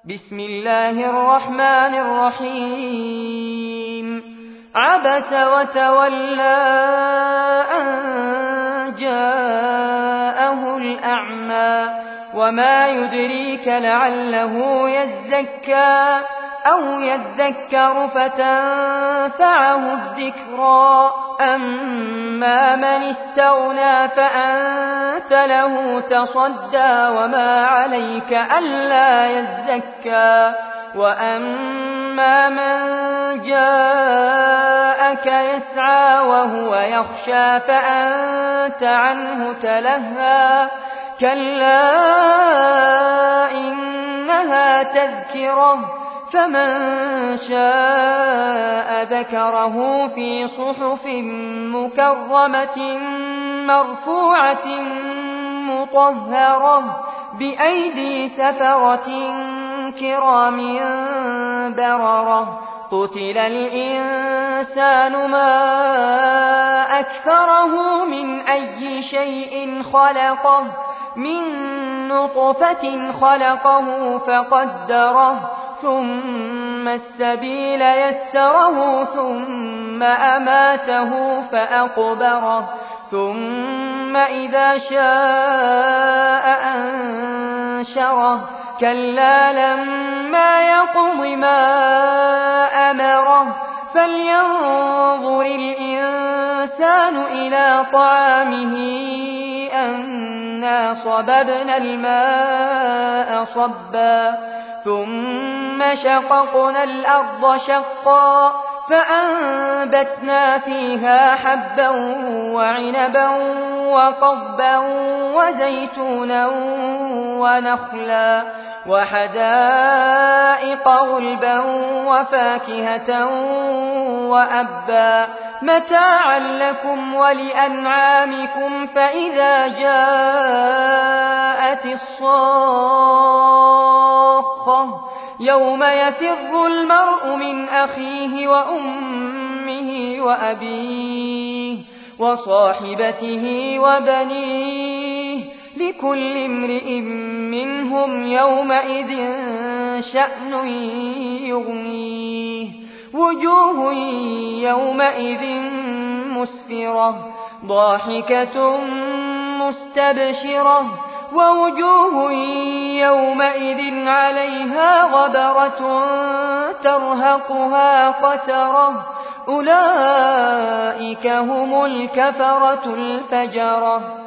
بسم الله الرحمن الرحيم عبس وتولى أن جاءه الأعمى وما يدريك لعله يزكى أو يذكر فتنفعه الذكرى أما من استغنى فأنت له تصدى وما عليك ألا يزكى وأما من جاءك يسعى وهو يخشى فأنت عنه تلهى كلا إنها تذكرة فمن شاء ذكره في صحف مكرمة مرفوعة مطهرة بأيدي سفرة كرام بررة قتل الإنسان ما أكثره من أي شيء خلقه من نطفة خلقه فقدره ثم السبيل يسره ثم أماته فأقبره ثم إذا شاء أنشره كلا لما يقض ما أمره فلينظر الإنسان إلى طعامه أنا صببنا الماء صبا ثم شققنا الأرض شقا فأنبتنا فيها حبا وعنبا وقضبا وزيتونا ونخلا وحدائق غلبا وفاكهة وأبا متاعا لكم ولأنعامكم فإذا جاءت الصاخة يوم يفر المرء من أخيه وأمه وأبيه وصاحبته وبنيه لكل امرئ منهم يومئذ شأن يغنيه وجوه يومئذ مسفرة ضاحكة مستبشرة ووجوه يومئذ عليها غبرة ترهقها قترة أولئك هم الكفرة الفجرة